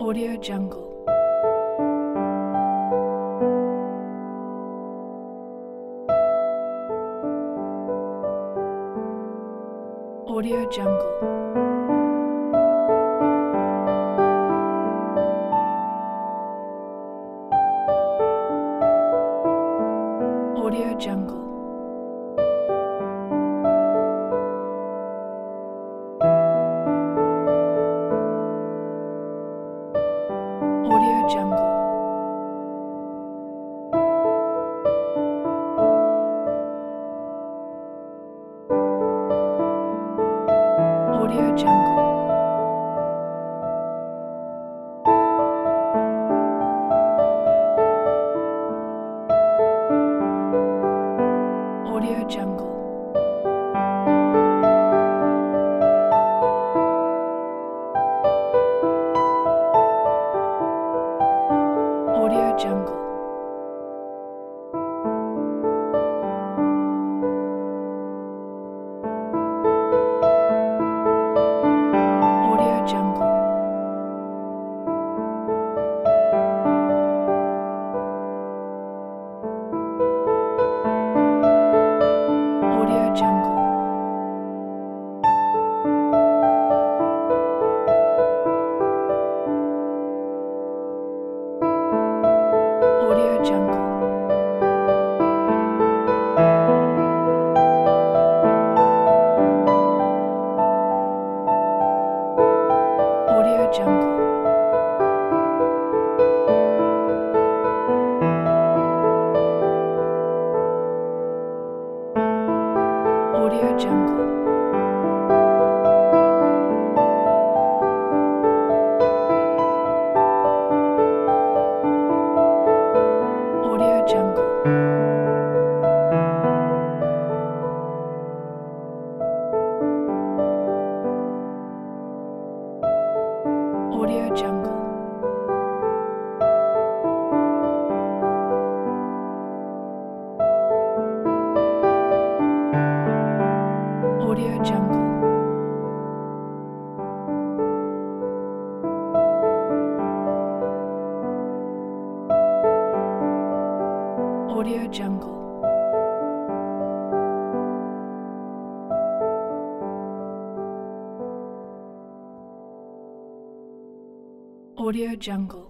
Audio Jungle. Audio Jungle. Audio Jungle. Audio Jungle. Audio Jungle. Audio Jungle. Audio Jungle. Audio Jungle. Audio Jungle. Audio Jungle. Audio Jungle. Audio Jungle. Audio Jungle. Audio Jungle. Audio Jungle. Audio Jungle. Audio Jungle.